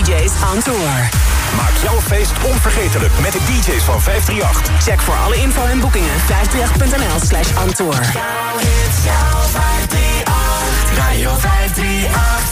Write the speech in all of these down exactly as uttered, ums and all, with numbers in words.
J's on tour. Maak jouw feest onvergetelijk met de D J's van vijf drie acht. Check voor alle info en boekingen vijf drie acht punt n l slash on tour. Jouw hits, jouw vijf drie acht. Radio vijf drie acht.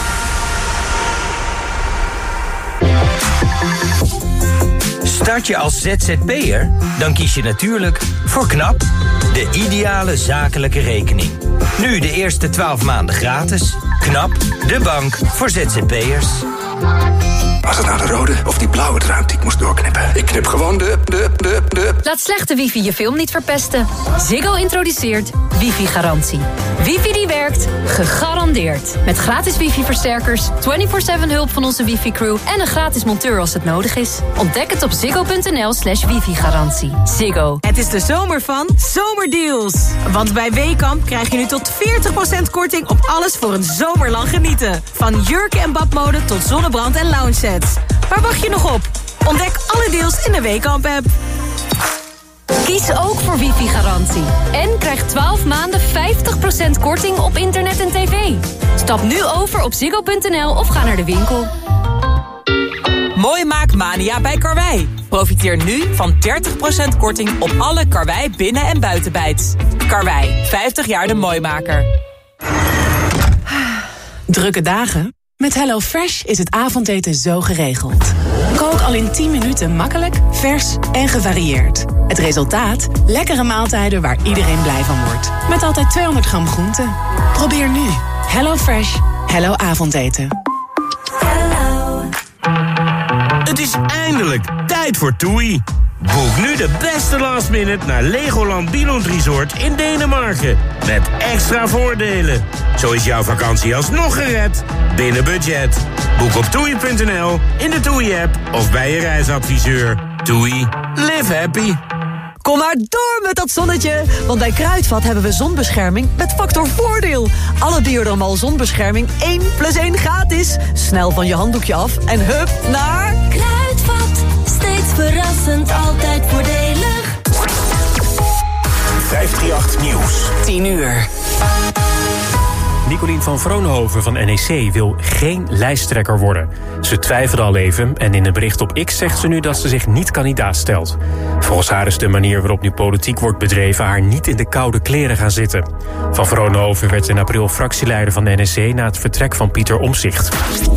Start je als Z Z P'er? Dan kies je natuurlijk voor KNAP, de ideale zakelijke rekening. Nu de eerste twaalf maanden gratis. KNAP, de bank voor Z Z P'ers. Was het nou de rode of die blauwe draad die ik moest doorknippen? Ik knip gewoon de, de, de, de... Laat slechte wifi je film niet verpesten. Ziggo introduceert wifi-garantie. Wifi die werkt, gegarandeerd. Met gratis wifi-versterkers, vierentwintig zeven hulp van onze wifi-crew... en een gratis monteur als het nodig is. Ontdek het op ziggo.nl slash wifi-garantie. Ziggo. Het is de zomer van Zomerdeals. Want bij Weekamp krijg je nu tot veertig procent korting op alles voor een zomerlang genieten. Van jurken en badmode tot zonnebrand en lounge sets. Waar wacht je nog op? Ontdek alle deals in de Weekamp-app. Kies ook voor wifi-garantie. En krijg twaalf maanden vijftig procent korting op internet en tv. Stap nu over op ziggo.nl of ga naar de winkel. Mooi maak mania bij Karwei. Profiteer nu van dertig procent korting op alle Karwei binnen- en buitenbijts. Karwei, vijftig jaar de mooimaker. Drukke dagen? Met HelloFresh is het avondeten zo geregeld. Kook al in tien minuten makkelijk, vers en gevarieerd. Het resultaat? Lekkere maaltijden waar iedereen blij van wordt. Met altijd tweehonderd gram groente. Probeer nu. HelloFresh. Hello avondeten. Het is eindelijk tijd voor TUI. Boek nu de beste last minute naar Legoland Billund Resort in Denemarken. Met extra voordelen. Zo is jouw vakantie alsnog gered. Binnen budget. Boek op toei punt n l, in de TUI-app of bij je reisadviseur. TUI. Live happy. Kom maar door met dat zonnetje, want bij Kruidvat hebben we zonbescherming met factor voordeel. Alle Diodormal zonbescherming één plus één gratis. Snel van je handdoekje af en hup naar... Kruidvat, steeds verrassend, altijd voordelig. vijf drie acht Nieuws. tien uur. Nicolien van Vroonhoven van N E C wil geen lijsttrekker worden. Ze twijfelde al even en in een bericht op X zegt ze nu dat ze zich niet kandidaat stelt. Volgens haar is de manier waarop nu politiek wordt bedreven haar niet in de koude kleren gaan zitten. Van Vroonhoven werd in april fractieleider van de N E C na het vertrek van Pieter Omtzigt.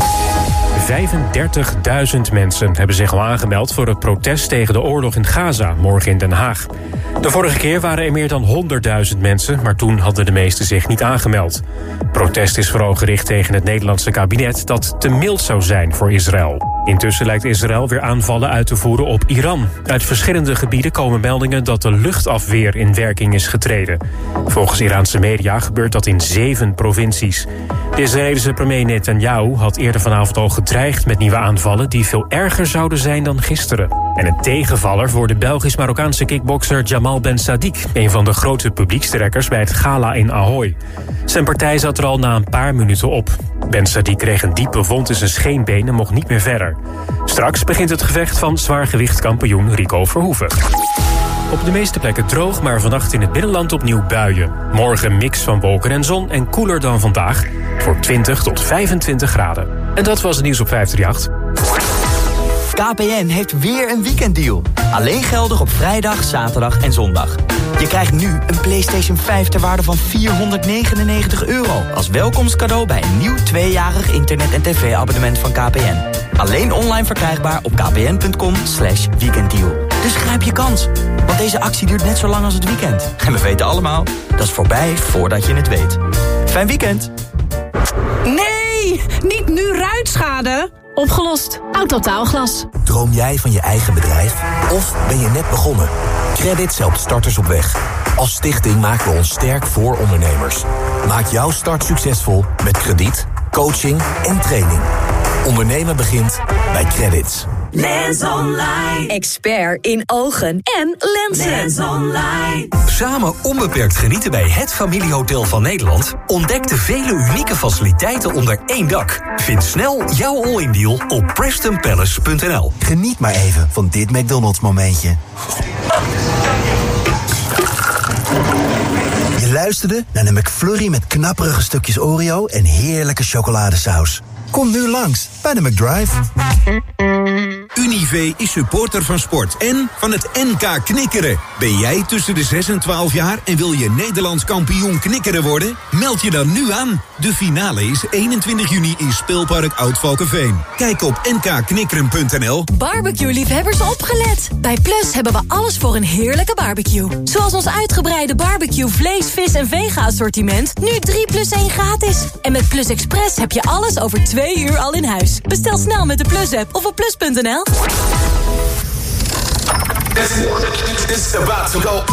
vijfendertigduizend mensen hebben zich al aangemeld voor het protest tegen de oorlog in Gaza, morgen in Den Haag. De vorige keer waren er meer dan honderdduizend mensen, maar toen hadden de meesten zich niet aangemeld. Protest is vooral gericht tegen het Nederlandse kabinet dat te mild zou zijn voor Israël. Intussen lijkt Israël weer aanvallen uit te voeren op Iran. Uit verschillende gebieden komen meldingen dat de luchtafweer in werking is getreden. Volgens Iraanse media gebeurt dat in zeven provincies. De Israëlische premier Netanyahu had eerder vanavond al gedreigd met nieuwe aanvallen die veel erger zouden zijn dan gisteren. En een tegenvaller voor de Belgisch-Marokkaanse kickbokser Jamal Ben Sadiq, een van de grootste publiekstrekkers bij het gala in Ahoy. Zijn partij zat er al na een paar minuten op. Ben Sadiq kreeg een diepe wond in zijn scheenbeen en mocht niet meer verder. Straks begint het gevecht van zwaargewichtkampioen Rico Verhoeven. Op de meeste plekken droog, maar vannacht in het binnenland opnieuw buien. Morgen een mix van wolken en zon en koeler dan vandaag. Voor twintig tot vijfentwintig graden. En dat was het nieuws op vijf drie acht. K P N heeft weer een weekenddeal. Alleen geldig op vrijdag, zaterdag en zondag. Je krijgt nu een PlayStation vijf ter waarde van vierhonderdnegenennegentig euro... als welkomstcadeau bij een nieuw tweejarig internet- en tv-abonnement van K P N. Alleen online verkrijgbaar op kpn.com slash weekenddeal. Dus grijp je kans, want deze actie duurt net zo lang als het weekend. En we weten allemaal, dat is voorbij voordat je het weet. Fijn weekend! Nee, niet nu ruitschade. Opgelost. Autotaalglas. Droom jij van je eigen bedrijf? Of ben je net begonnen? Credits helpt starters op weg. Als stichting maken we ons sterk voor ondernemers. Maak jouw start succesvol met krediet, coaching en training. Ondernemen begint bij Credits. Lens Online. Expert in ogen en lenzen. Lens Online. Samen onbeperkt genieten bij het familiehotel van Nederland. Ontdek de vele unieke faciliteiten onder één dak. Vind snel jouw all-in deal op preston palace punt n l. Geniet maar even van dit McDonald's momentje. Je luisterde naar de McFlurry met knapperige stukjes Oreo en heerlijke chocoladesaus. Kom nu langs bij de McDrive. Unive is supporter van sport en van het N K Knikkeren. Ben jij tussen de zes en twaalf jaar en wil je Nederlands kampioen knikkeren worden? Meld je dan nu aan. De finale is eenentwintig juni in Speelpark Oud-Valkenveen. Kijk op n k knikkeren punt n l. Barbecue-liefhebbers opgelet. Bij Plus hebben we alles voor een heerlijke barbecue. Zoals ons uitgebreide barbecue vlees, vis en vega-assortiment. Nu drie plus één gratis. En met Plus Express heb je alles over twee uur al in huis. Bestel snel met de Plus-app of op plus punt n l. This is about to go.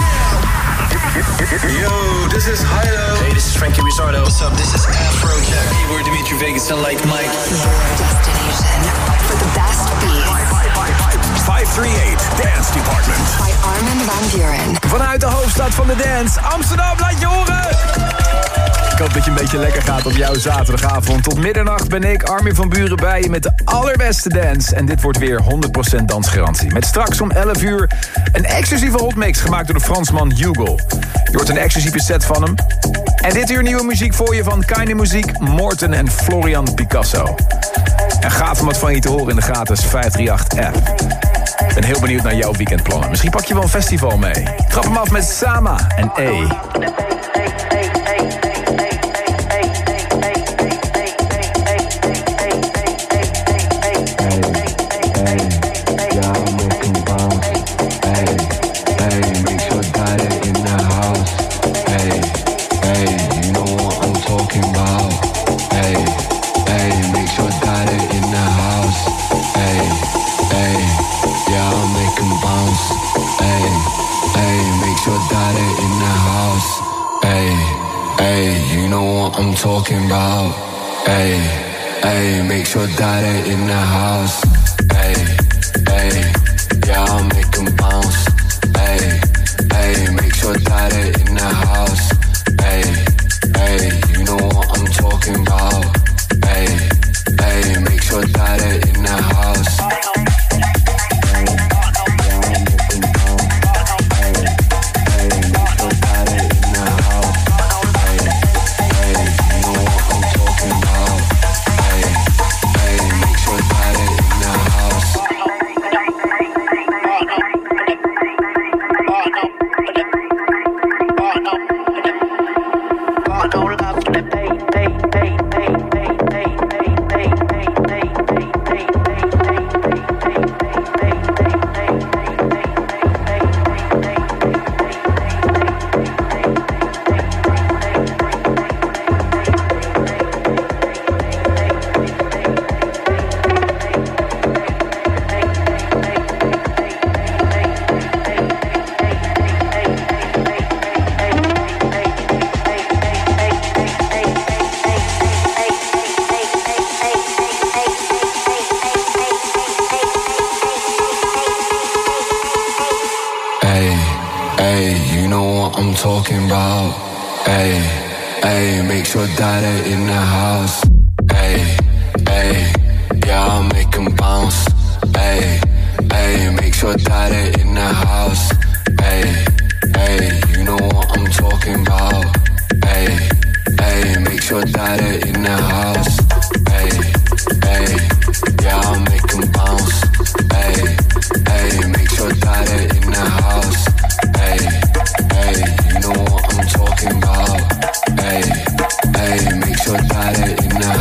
Yo, this is Hilo. Hey, this is Frankie Rizzardo. What's up? This is Afrojack. Hey, we're Dimitri Vegas and Like Mike. Your destination for the best beats. vijf drie acht Dance Department. By Armin van Buuren. Vanuit de hoofdstad van de dance, Amsterdam, laat je horen! Ik hoop dat je een beetje lekker gaat op jouw zaterdagavond. Tot middernacht ben ik, Armin van Buuren, bij je met de allerbeste dance. En dit wordt weer honderd procent dansgarantie. Met straks om elf uur een exclusieve hotmix gemaakt door de Fransman Hugo. Je hoort een exclusieve set van hem. En dit uur nieuwe muziek voor je van Keine Muziek, Morten en Florian Picasso. En gaaf om wat van je te horen in de gratis vijf drie acht app. Ik ben heel benieuwd naar jouw weekendplannen. Misschien pak je wel een festival mee. Trap hem af met Sama en E. I'm talking about, hey, hey, make sure daddy in the house, hey, hey, yeah, I'll make him bounce, hey, hey, make sure daddy in the house, hey, hey, you know what I'm talking about, hey, hey, make sure daddy in the house. Talking about, hey, hey, make sure daddy in the house, hey, hey, yeah, I'll make him bounce, hey, hey, make sure daddy in the house, hey, hey, you know what I'm talking about, hey, hey, make sure daddy in the house, hey, hey, yeah, I'll make him bounce, hey, hey, make sure daddy in the house, hey, hey, you know what I'm talking about, hey, hey, make sure daddy in the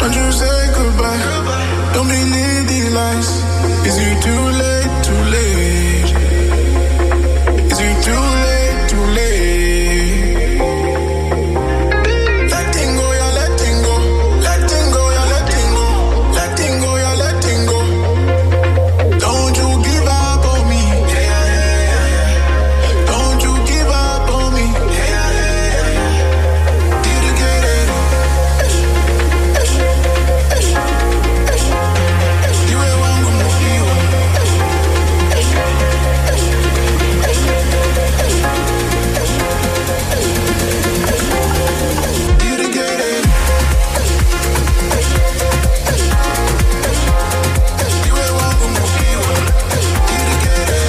Don't you say goodbye. Don't believe these lies. Is it too late, too late? Is it too late, too late? Letting go, yeah, letting go. Letting go, yeah, letting go. Letting go, yeah, letting go. Don't you give up on me. Don't you give up on me. Did you get it? You ain't one good move, you are. Did you get it? You ain't one good move, you are. Did you get it?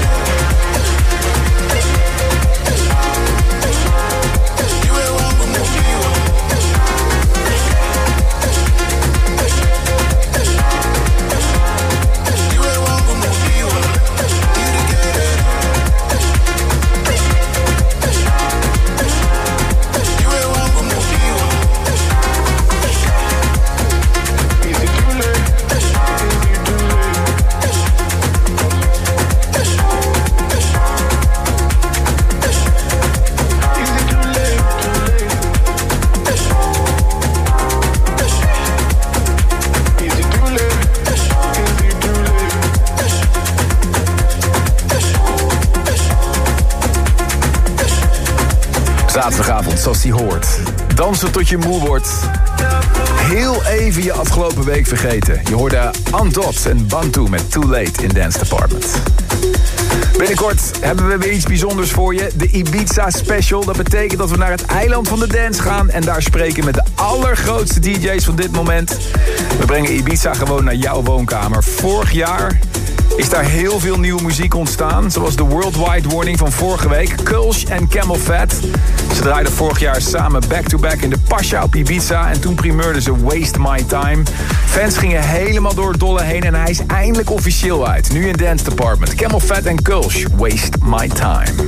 You ain't one good move, you are. You ain't one good move, you are. Did you get it? You ain't one good move, you are. Is it too late? Is it too late? Is it too late? Too late? Is it too late? Is it too late? Zaterdagavond, zoals die hoort. Dansen tot je moe wordt. Heel even je afgelopen week vergeten. Je hoorde Andot en Bantu met Too Late in Dance Department. Binnenkort hebben we weer iets bijzonders voor je. De Ibiza Special. Dat betekent dat we naar het eiland van de dance gaan en daar spreken met de allergrootste D J's van dit moment. We brengen Ibiza gewoon naar jouw woonkamer. Vorig jaar is daar heel veel nieuwe muziek ontstaan. Zoals de Worldwide Warning van vorige week. Kulsh en Camel Fat. Ze draaiden vorig jaar samen back-to-back in de Pasha op Ibiza. En toen primeurden ze Waste My Time. Fans gingen helemaal door het dolle heen. En hij is eindelijk officieel uit. Nu in Dance Department. Camel Fat en Kulsh. Waste My Time.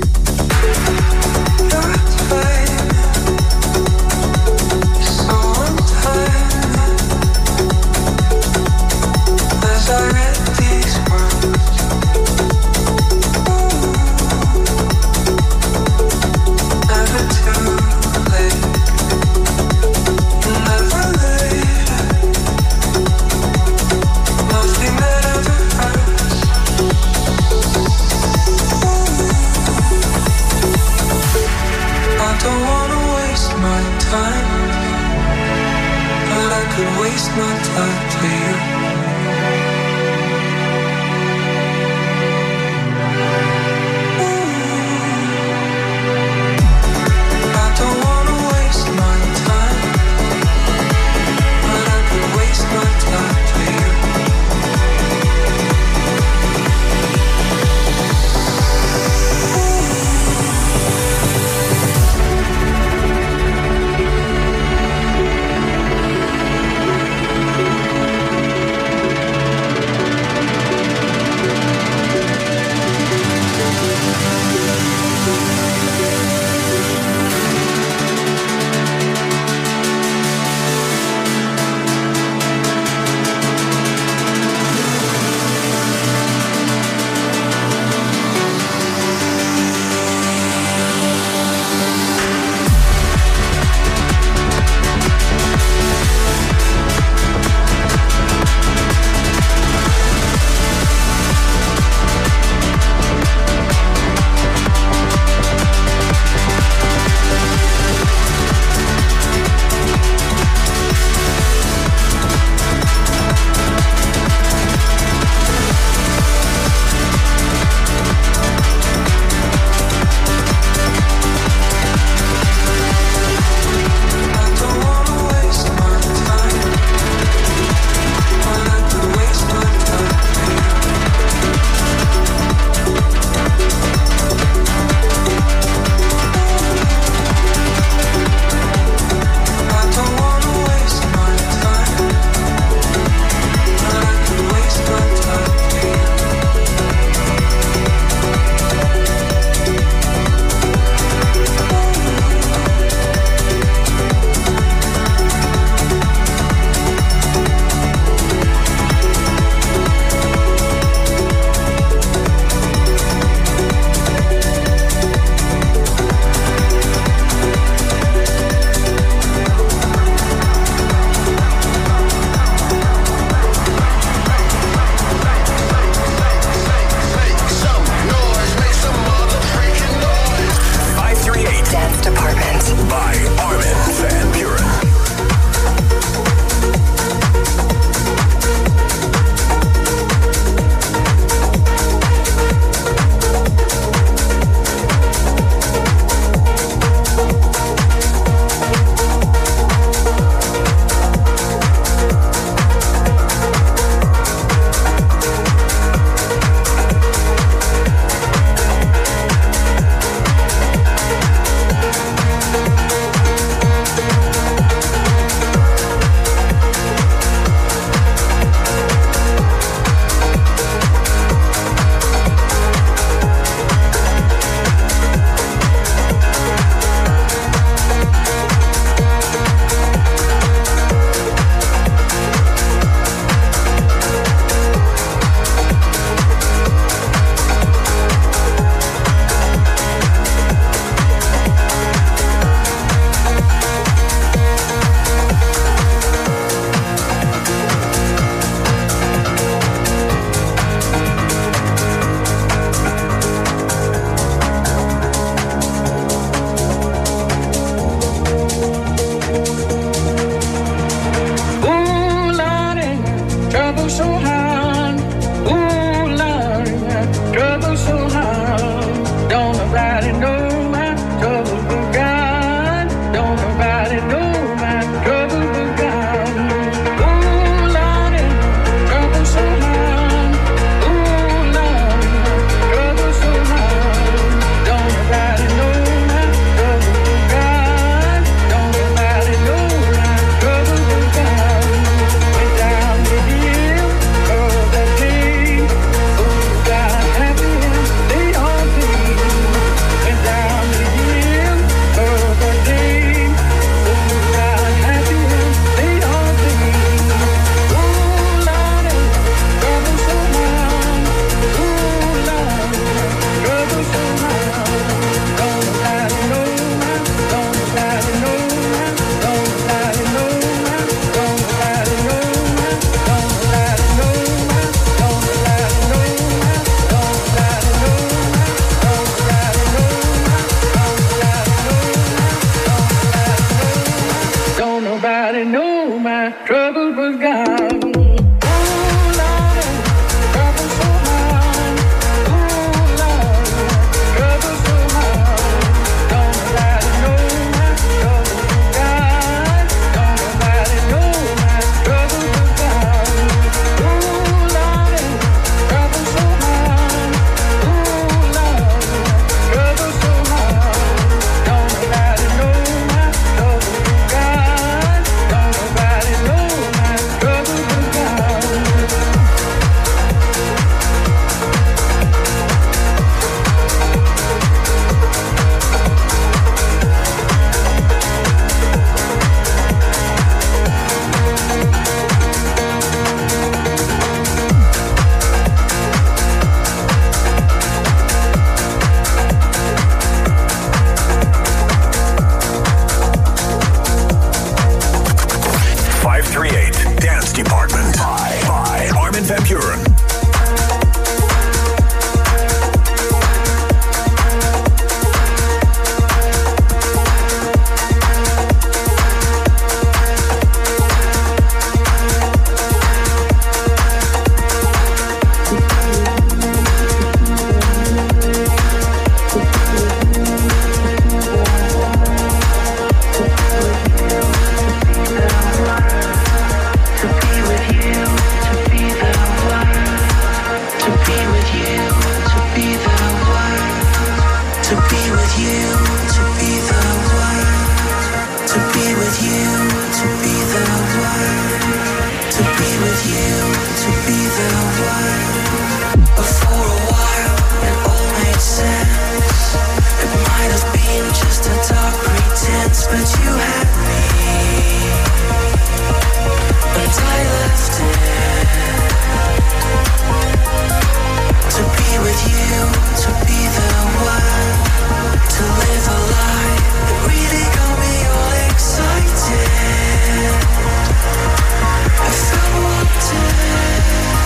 Excited. I felt wanted.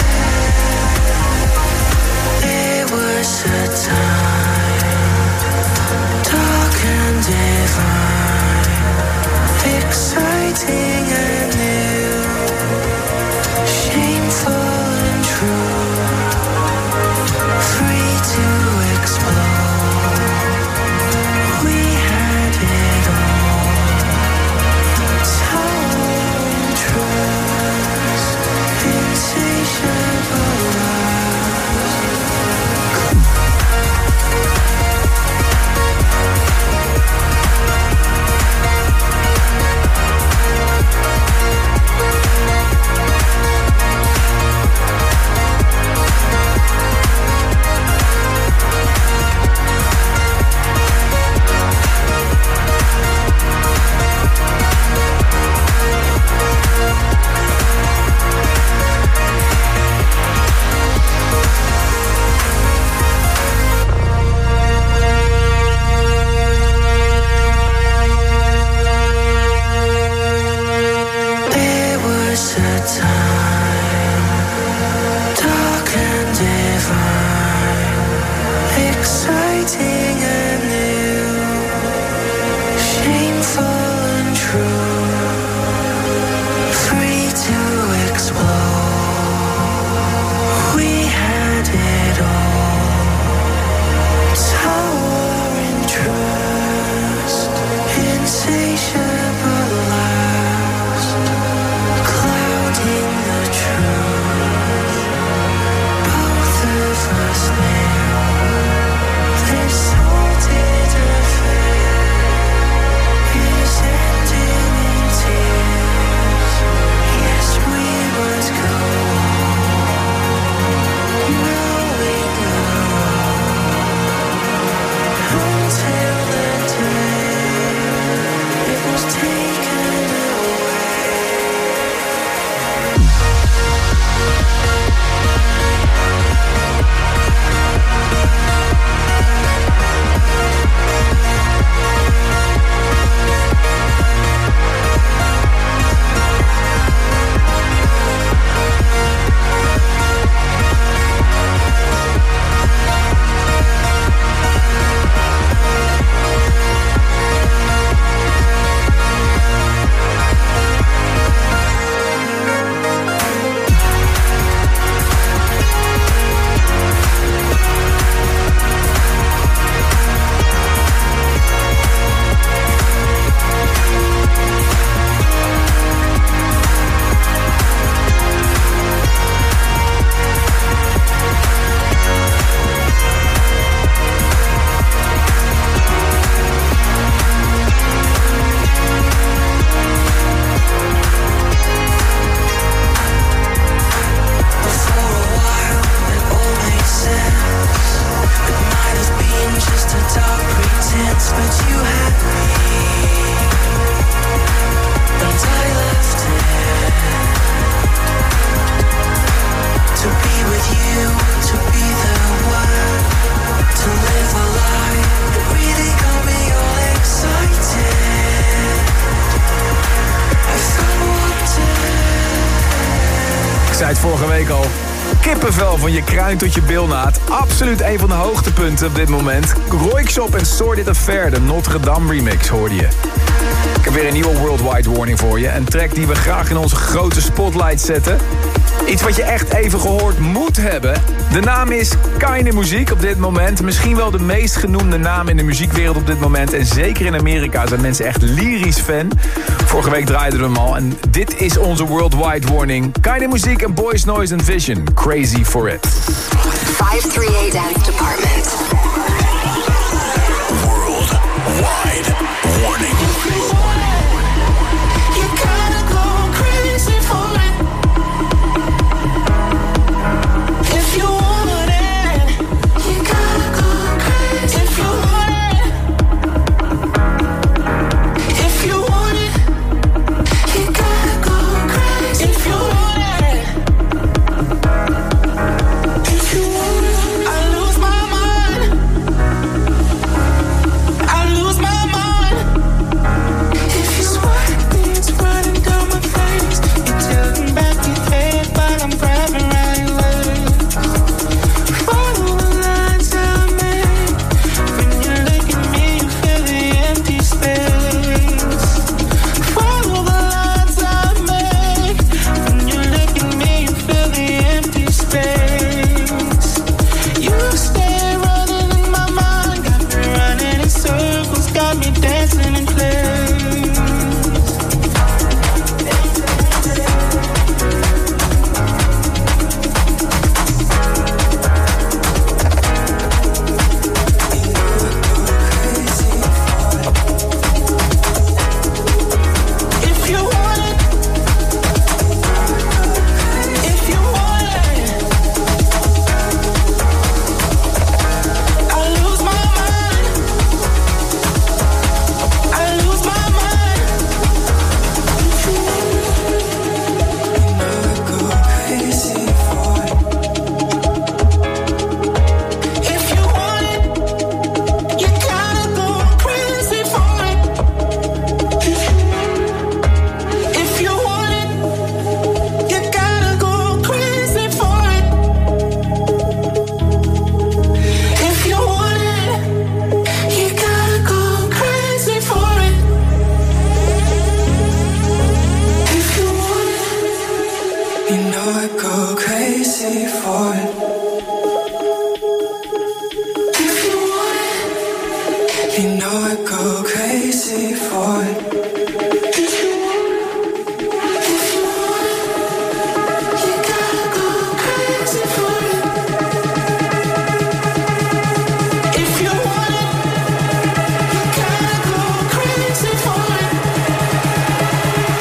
zei het vorige week al. Kippenvel van je kruin tot je bilnaad. Absoluut een van de hoogtepunten op dit moment. Roykshop en Sordid Affair, de Notre Dame remix, hoorde je. Ik heb weer een nieuwe Worldwide Warning voor je. Een track die we graag in onze grote spotlight zetten. Iets wat je echt even gehoord moet hebben. De naam is Keine Muziek op dit moment. Misschien wel de meest genoemde naam in de muziekwereld op dit moment. En zeker in Amerika zijn mensen echt lyrisch fan. Vorige week draaiden we hem al. En dit is onze Worldwide Warning. Keine Muziek en Boys Noise and Vision. Crazy for it. five three eight Dance Department. Worldwide Warning.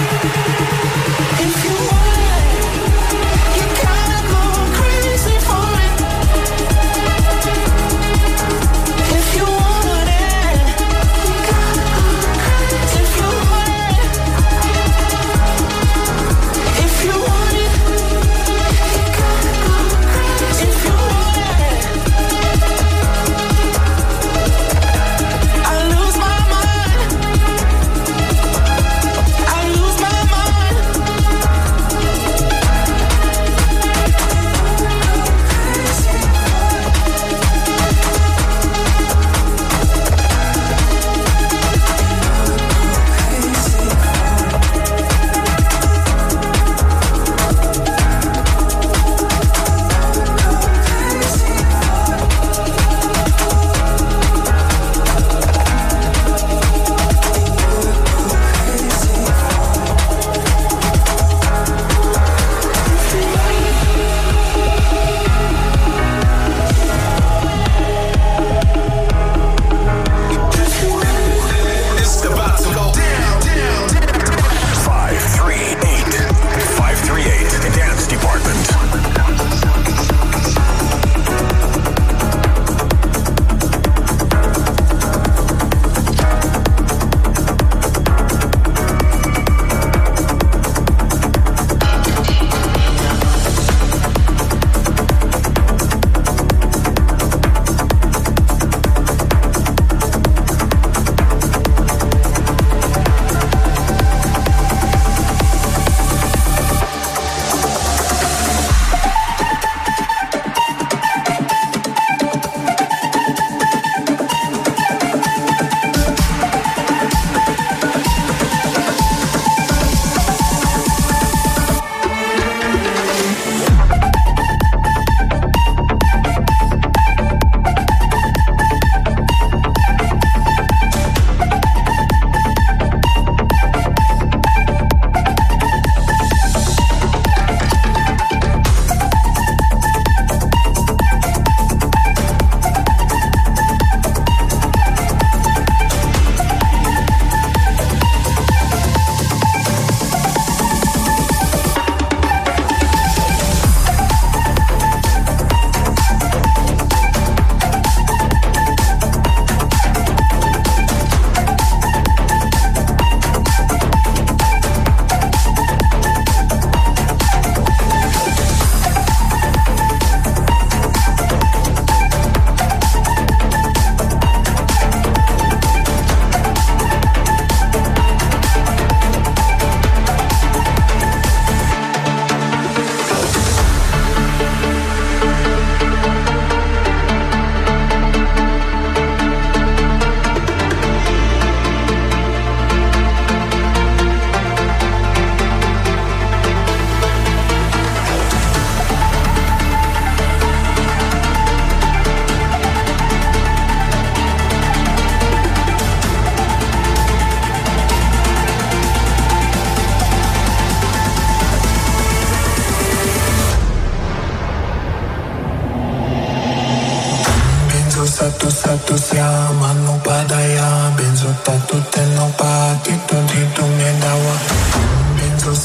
If you want it, you gotta go crazy for it.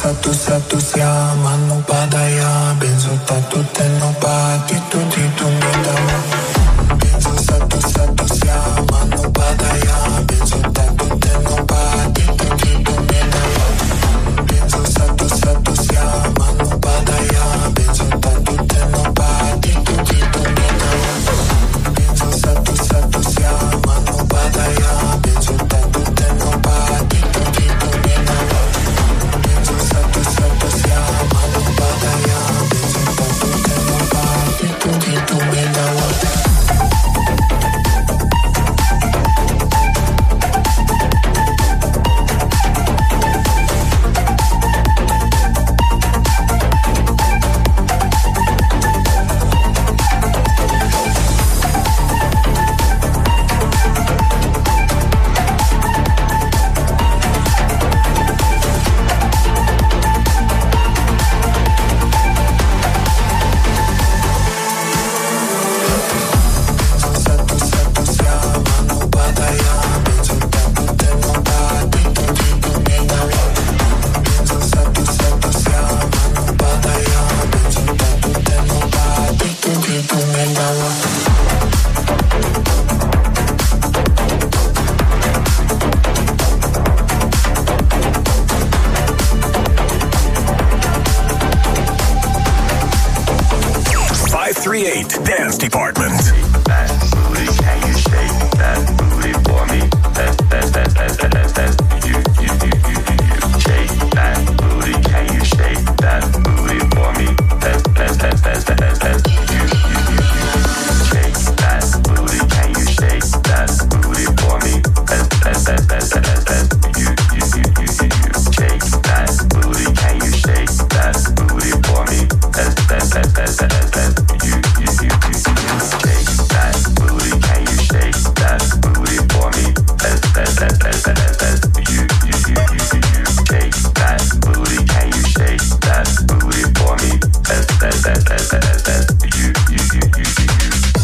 satu satu siapa no padaya benzo tatu teno pati tu ti tu mindawa benzo satu satu siapa no padaya benzo tatu teno pati tu ti tu mindawa benzo satu satu siapa no padaya benzo tatu teno pati tu ti tu mindawa benzo satu satu siapa no padaya benzo tatu teno pati tu ti tu mindawa benzo satu satu siapa no padaya benzo tatu teno pati tu ti tu mindawa. five three eight Dance Department. That booty, can you shake that booty for me? That, that, that, that, that, that, that. You, you, you, you, you, you. Shake that booty, can you shake that booty for me? That, that, that, that, that, that, that. You, you, you, you, you. Shake that booty, can you shake that booty for me? That, that, that, that, that, that, that. You, you, you, you, you, you. Shake that booty, can you shake that booty for me? That, that, that, that, that, that, that. You, you, you, you, you. Shake that booty, can you shake that booty for me? That, that, that, that, that, that, that. You, you, you, you, you, you. Shake that booty, can you shake that booty for me? That, that, that, that, that, that, that. You, you, you, you, you, you.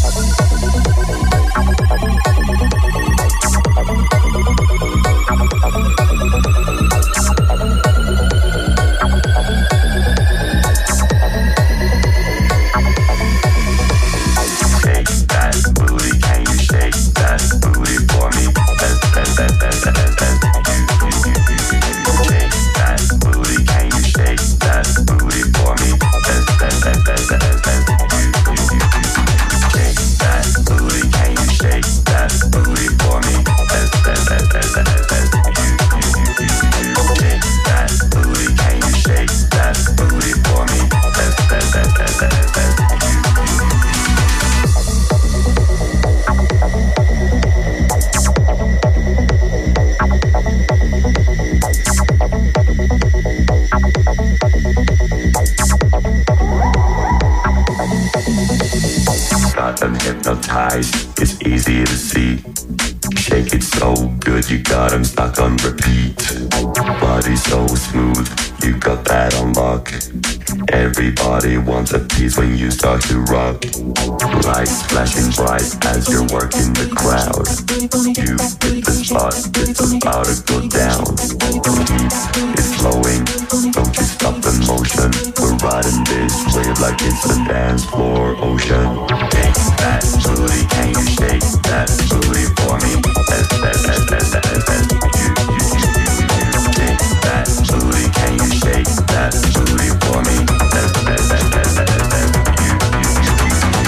Hypnotized, it's easy to see. Shake it so good, you got 'em stuck on repeat. Body so smooth, you got that on lock. Everybody wants a piece when you start to rock. Lights flashing bright as you're working the crowd. You hit the spot, it's about to go down. Heat is flowing, don't you stop the motion. We're riding this wave like it's a dance floor ocean. Shake that booty, can you shake that booty for me? That, that, that, that, that, that, that. You, you, you, you, you, you. Shake that booty, can you shake that booty for me? That, that, that, that, that, that, that. You, you, you, you, you, you.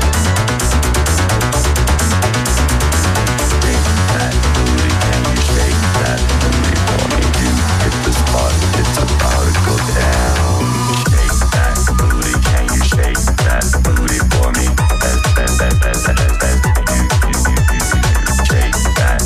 Shake that booty, can you shake that booty for me? You hit the spot, it's about to go down. Shake that booty, can you shake that booty for me? That, that, that, that, that, that, that. You, you, you, you, you. Shake that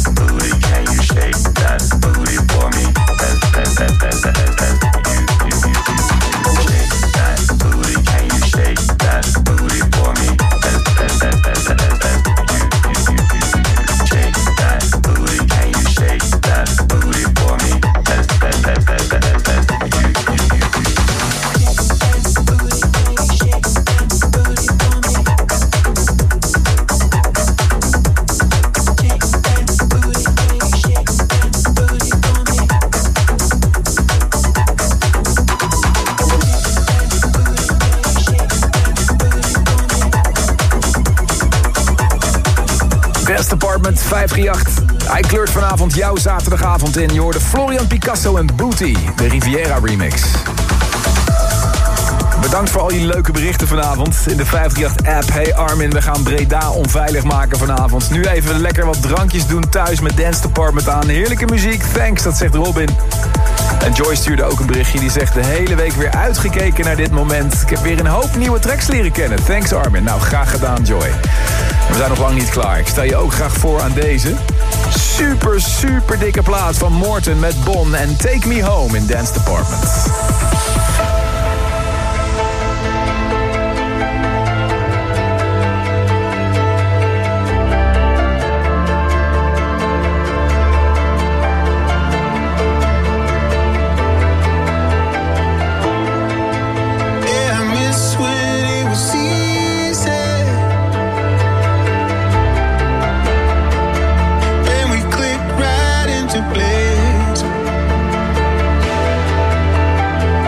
vijf drie acht. Hij kleurt vanavond jouw zaterdagavond in. Je hoorde Florian Picasso en Booty, de Riviera remix. Bedankt voor al je leuke berichten vanavond in de vijf drie acht-app. Hey Armin, we gaan Breda onveilig maken vanavond. Nu even lekker wat drankjes doen thuis met Dance Department aan. Heerlijke muziek, thanks, dat zegt Robin. En Joy stuurde ook een berichtje, die zegt de hele week weer uitgekeken naar dit moment. Ik heb weer een hoop nieuwe tracks leren kennen. Thanks Armin. Nou, graag gedaan Joy. We zijn nog lang niet klaar. Ik stel je ook graag voor aan deze. Super, super dikke plaat van Morten met Bon en Take Me Home in Dance Department. Place.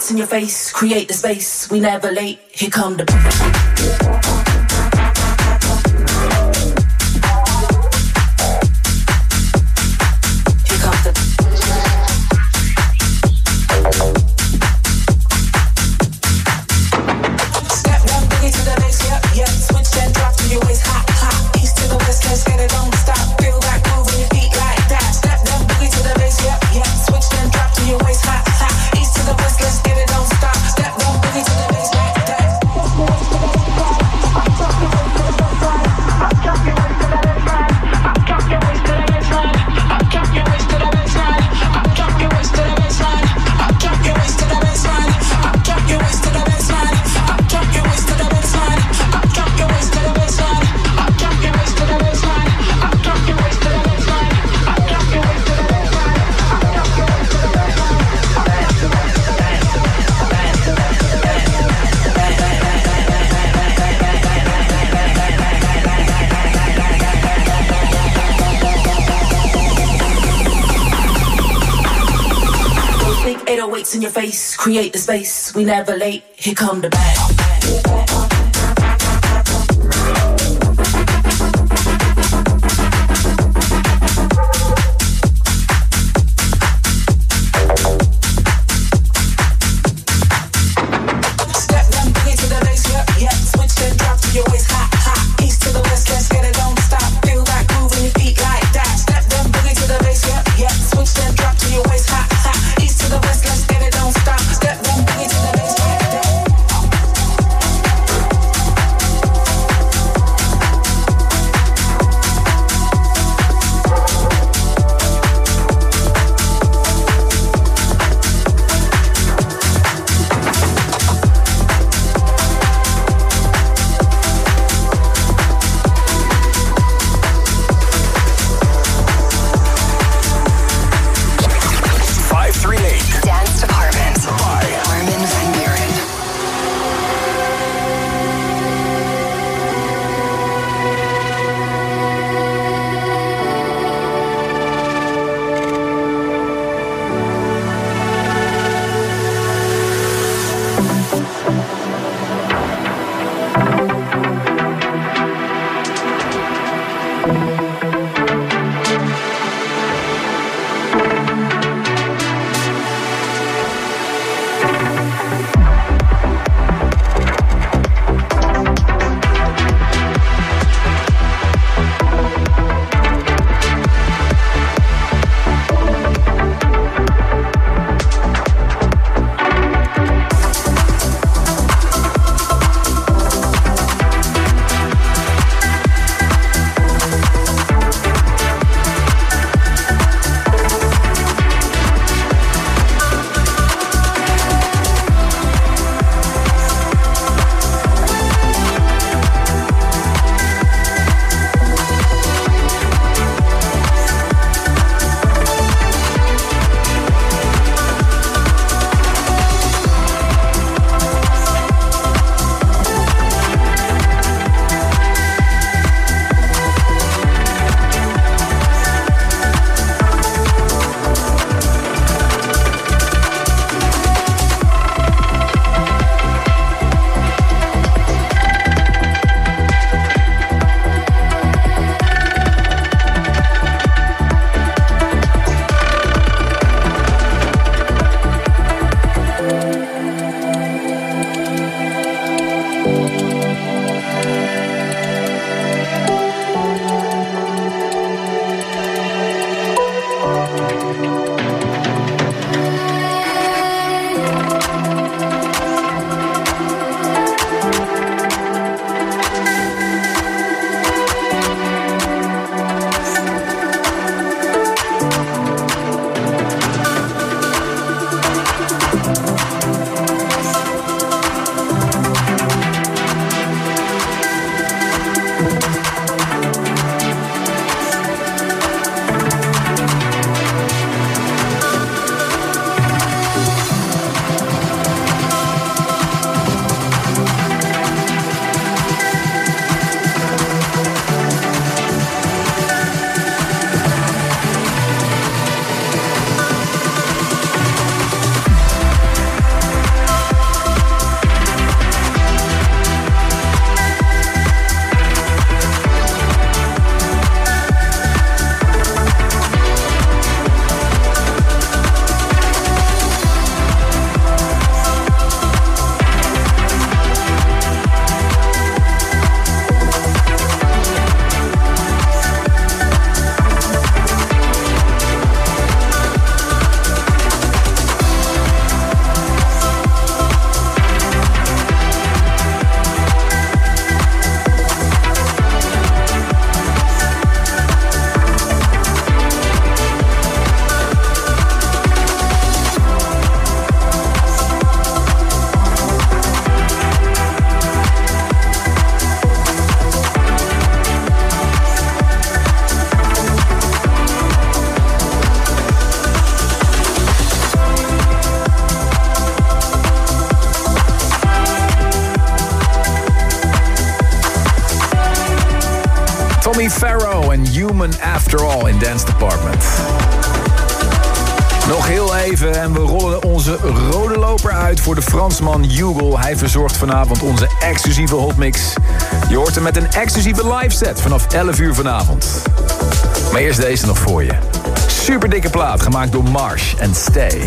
weights in your face, create the space, we never late, here come the in your face, create the space, we never late, here come the bang. Tommy Farrow en Human After All in Dance Department. Nog heel even en we rollen onze rode loper uit voor de Fransman Hugo. Hij verzorgt vanavond onze exclusieve hotmix. Je hoort hem met een exclusieve live set vanaf elf uur vanavond. Maar eerst deze nog voor je. Super dikke plaat gemaakt door Marsh en Stay.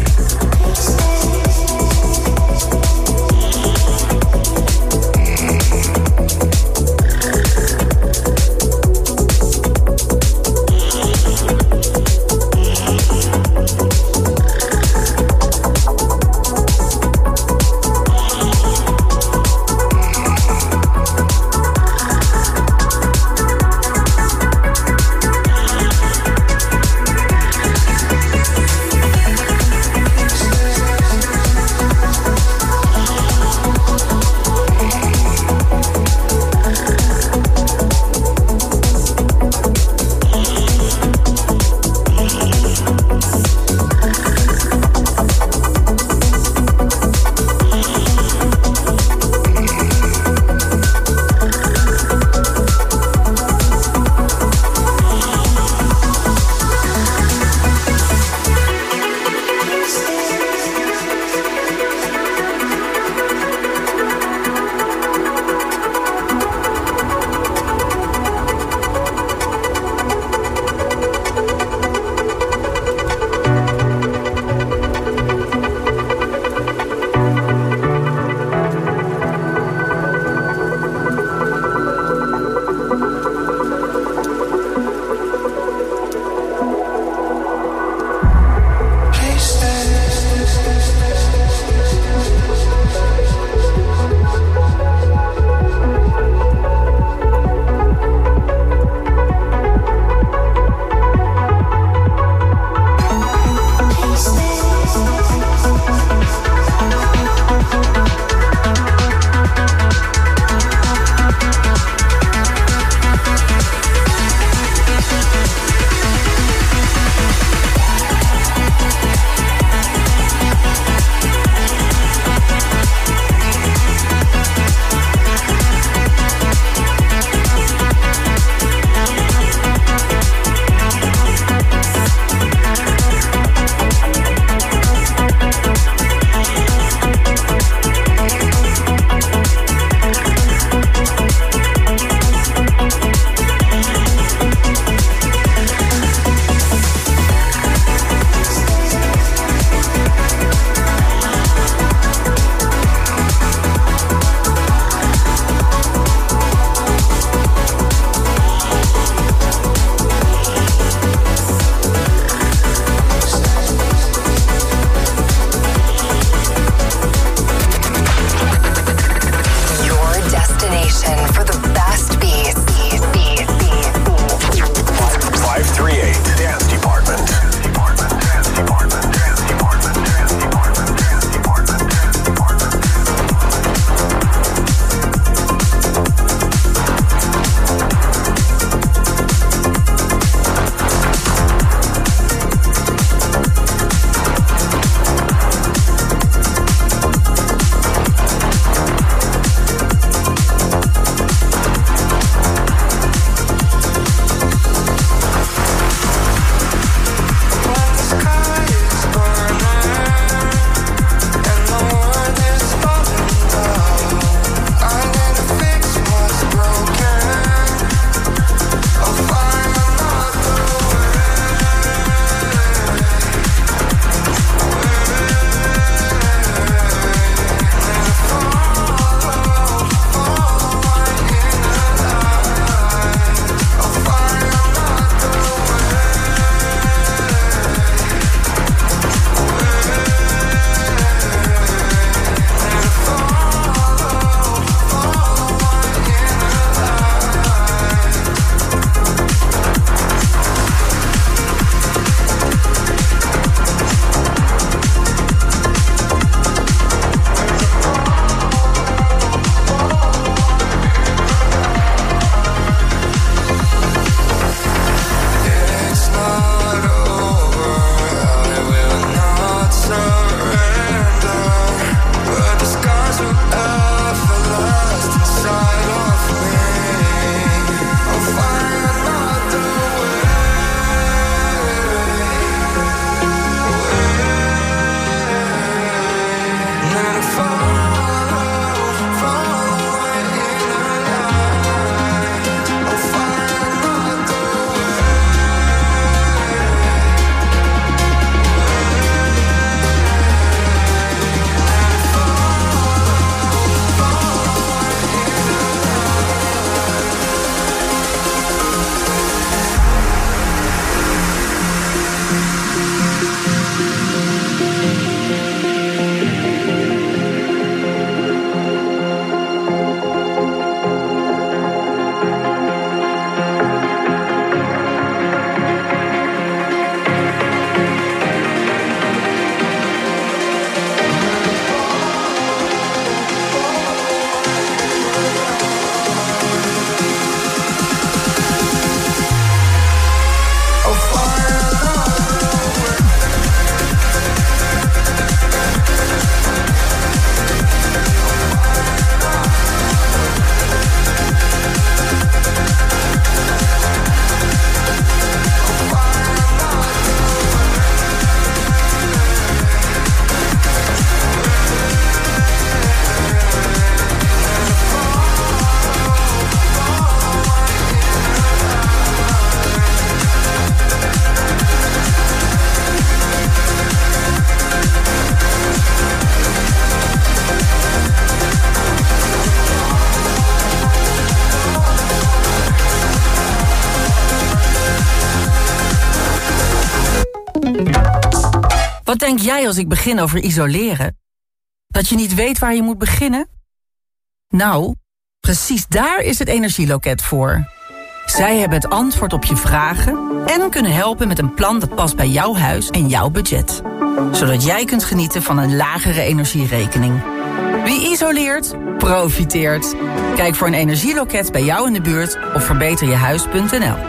Wat denk jij als ik begin over isoleren? Dat je niet weet waar je moet beginnen? Nou, precies daar is het Energieloket voor. Zij hebben het antwoord op je vragen en kunnen helpen met een plan dat past bij jouw huis en jouw budget. Zodat jij kunt genieten van een lagere energierekening. Wie isoleert, profiteert. Kijk voor een energieloket bij jou in de buurt op verbeter je huis punt n l.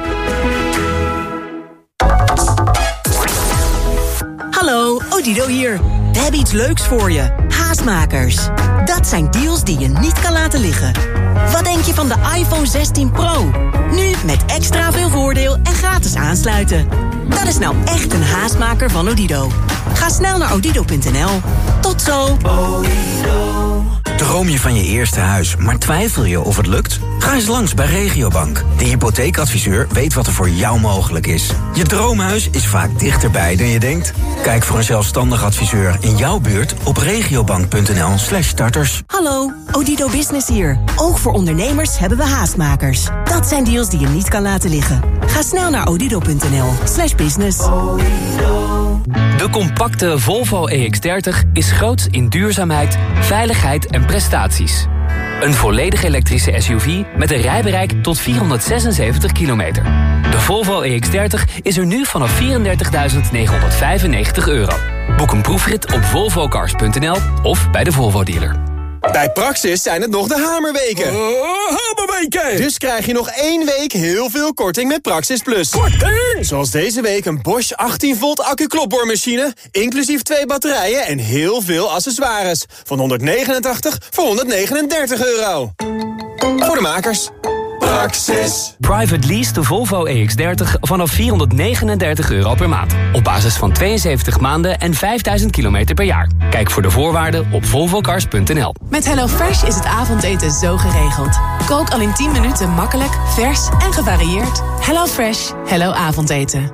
Hallo, Odido hier. We hebben iets leuks voor je. Haastmakers. Dat zijn deals die je niet kan laten liggen. Wat denk je van de iPhone zestien Pro? Nu met extra veel voordeel en gratis aansluiten. Dat is nou echt een haastmaker van Odido. Ga snel naar odido punt n l. Tot zo. Droom je van je eerste huis, maar twijfel je of het lukt? Ga eens langs bij Regiobank. De hypotheekadviseur weet wat er voor jou mogelijk is. Je droomhuis is vaak dichterbij dan je denkt. Kijk voor een zelfstandig adviseur in jouw buurt op regiobank punt n l slash starters. Hallo, Odido Business hier. Ook voor ondernemers hebben we haastmakers. Dat zijn deals die je niet kan laten liggen. Ga snel naar odido punt n l slash business. De compacte Volvo E X dertig is groots in duurzaamheid, veiligheid en prestaties. Een volledig elektrische S U V met een rijbereik tot vierhonderdzesenzeventig kilometer. De Volvo E X dertig is er nu vanaf vierendertigduizend negenhonderdvijfennegentig euro. Boek een proefrit op volvo cars punt n l of bij de Volvo dealer. Bij Praxis zijn het nog de hamerweken. Uh, hamerweken! Dus krijg je nog één week heel veel korting met Praxis Plus. Korting! Zoals deze week een Bosch achttien volt accu-klopboormachine, inclusief twee batterijen en heel veel accessoires. Van honderdnegenentachtig voor honderdnegenendertig euro. Voor de makers. Praxis. Private lease de Volvo E X dertig vanaf vierhonderdnegenendertig euro per maand. Op basis van tweeënzeventig maanden en vijfduizend kilometer per jaar. Kijk voor de voorwaarden op volvo cars punt n l. Met HelloFresh is het avondeten zo geregeld. Kook al in tien minuten makkelijk, vers en gevarieerd. HelloFresh. Hello avondeten.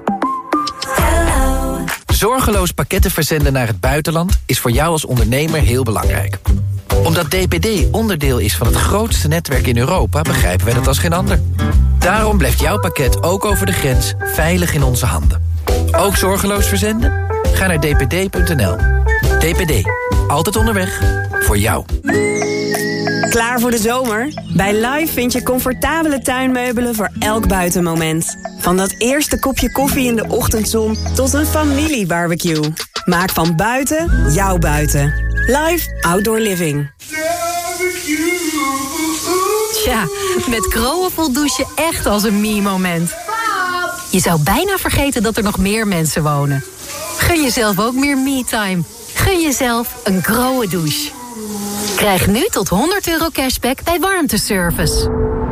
Zorgeloos pakketten verzenden naar het buitenland is voor jou als ondernemer heel belangrijk. Omdat D P D onderdeel is van het grootste netwerk in Europa, begrijpen wij dat als geen ander. Daarom blijft jouw pakket ook over de grens veilig in onze handen. Ook zorgeloos verzenden? Ga naar d p d punt n l. D P D. Altijd onderweg. Voor jou. Klaar voor de zomer? Bij Live vind je comfortabele tuinmeubelen voor elk buitenmoment. Van dat eerste kopje koffie in de ochtendzon tot een familiebarbecue. Maak van buiten jouw buiten. Live Outdoor Living. Tja, met Kroon voelt douchen echt als een me-moment. Je zou bijna vergeten dat er nog meer mensen wonen. Gun jezelf ook meer me-time. Gun jezelf een Kroon douche. Krijg nu tot honderd euro cashback bij warmteservice.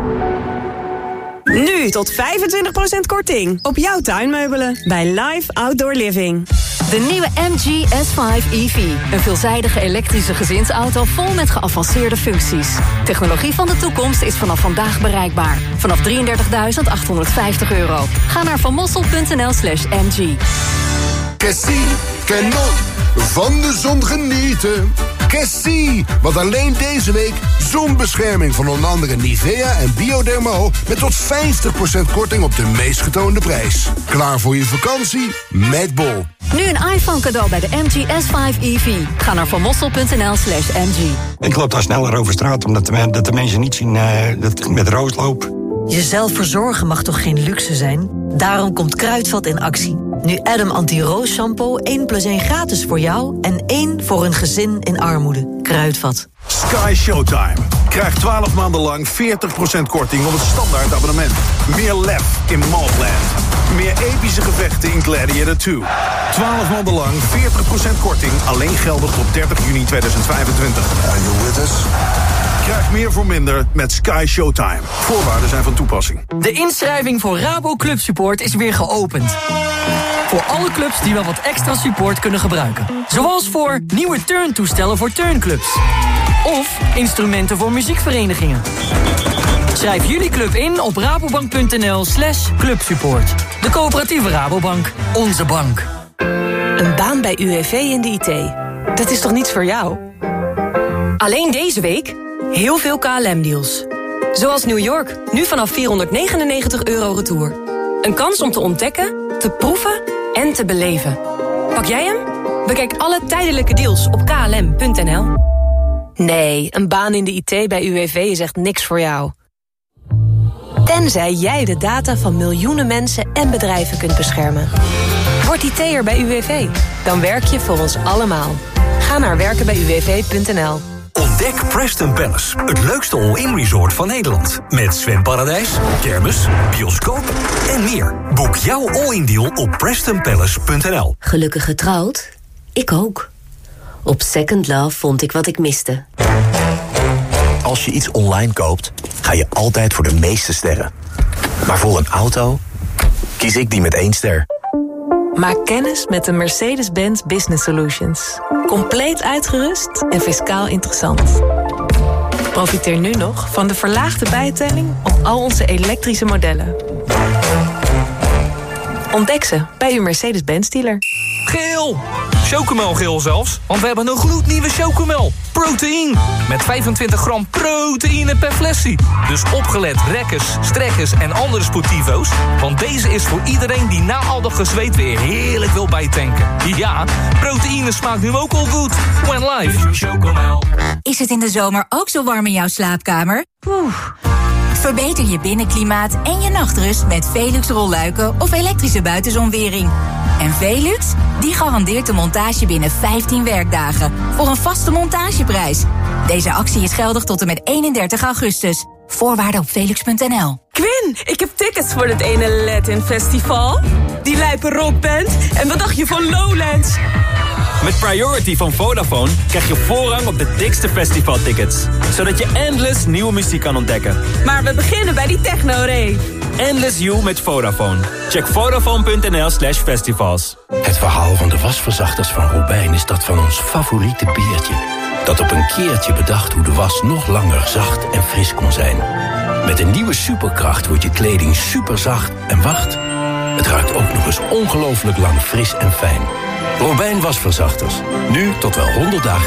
Nu tot vijfentwintig procent korting op jouw tuinmeubelen bij Live Outdoor Living. De nieuwe M G S vijf E V. Een veelzijdige elektrische gezinsauto vol met geavanceerde functies. Technologie van de toekomst is vanaf vandaag bereikbaar. Vanaf drieëndertigduizend achthonderdvijftig euro. Ga naar vanmossel punt n l slash m g. Cassie, Canon, van de zon genieten. Cassie, want alleen deze week zonbescherming van onder andere Nivea en Biodermo met tot vijftig procent korting op de meest getoonde prijs. Klaar voor je vakantie? Met Bol. Nu een iPhone cadeau bij de M G S vijf E V. Ga naar vanmossel punt n l slash m g. Ik loop daar sneller over straat omdat de, dat de mensen niet zien uh, dat ik met rood loop. Jezelf verzorgen mag toch geen luxe zijn? Daarom komt Kruidvat in actie. Nu Adam Anti-Roos Shampoo één plus één gratis voor jou en één voor een gezin in armoede. Kruidvat. Sky Showtime. Krijg twaalf maanden lang veertig procent korting op het standaard abonnement. Meer lef in Maltland. Meer epische gevechten in Gladiator twee. twaalf maanden lang veertig procent korting. Alleen geldig tot dertig juni tweeduizend vijfentwintig. Are you with us? Krijg meer voor minder met Sky Showtime. Voorwaarden zijn van toepassing. De inschrijving voor Rabo Club Support is weer geopend. Voor alle clubs die wel wat extra support kunnen gebruiken. Zoals voor nieuwe turntoestellen voor turnclubs. Of instrumenten voor muziekverenigingen. Schrijf jullie club in op rabobank punt n l slash clubsupport. De coöperatieve Rabobank. Onze bank. Een baan bij U W V in de I T. Dat is toch niets voor jou? Alleen deze week heel veel K L M-deals. Zoals New York, nu vanaf vierhonderdnegenennegentig euro retour. Een kans om te ontdekken, te proeven en te beleven. Pak jij hem? Bekijk alle tijdelijke deals op k l m punt n l. Nee, een baan in de I T bij U W V is echt niks voor jou. Tenzij jij de data van miljoenen mensen en bedrijven kunt beschermen. Word I T'er bij U W V. Dan werk je voor ons allemaal. Ga naar werken bij u w v punt n l. Ontdek Preston Palace, het leukste all-in resort van Nederland. Met zwemparadijs, kermis, bioscoop en meer. Boek jouw all-in deal op preston palace punt n l. Gelukkig getrouwd? Ik ook. Op Second Love vond ik wat ik miste. Als je iets online koopt, ga je altijd voor de meeste sterren. Maar voor een auto kies ik die met één ster. Maak kennis met de Mercedes-Benz Business Solutions. Compleet uitgerust en fiscaal interessant. Profiteer nu nog van de verlaagde bijtelling op al onze elektrische modellen. Ontdek ze bij uw Mercedes-Benz dealer. Geel! Chocomel-geel zelfs, want we hebben een gloednieuwe Chocomel. Proteïne, met vijfentwintig gram proteïne per flesje. Dus opgelet rekkers, strekkers en andere sportivo's. Want deze is voor iedereen die na al dat gezweet weer heerlijk wil bijtanken. Ja, proteïne smaakt nu ook al goed. When life. Chocomel. Is het in de zomer ook zo warm in jouw slaapkamer? Oeh. Verbeter je binnenklimaat en je nachtrust met Velux rolluiken of elektrische buitenzonwering. En Velux, die garandeert de montage binnen vijftien werkdagen voor een vaste montageprijs. Deze actie is geldig tot en met eenendertig augustus. Voorwaarden op velux punt n l. Quinn, ik heb tickets voor het ene Latin Festival. Die lijpe rockband. En wat dacht je van Lowlands? Met Priority van Vodafone krijg je voorrang op de dikste festivaltickets. Zodat je endless nieuwe muziek kan ontdekken. Maar we beginnen bij die techno-rave. Endless You met Vodafone. Check vodafone punt n l slash festivals. Het verhaal van de wasverzachters van Robijn is dat van ons favoriete biertje. Dat op een keertje bedacht hoe de was nog langer zacht en fris kon zijn. Met een nieuwe superkracht wordt je kleding superzacht en wacht. Het ruikt ook nog eens ongelooflijk lang fris en fijn. Robijn wasverzachters. Nu tot wel honderd dagen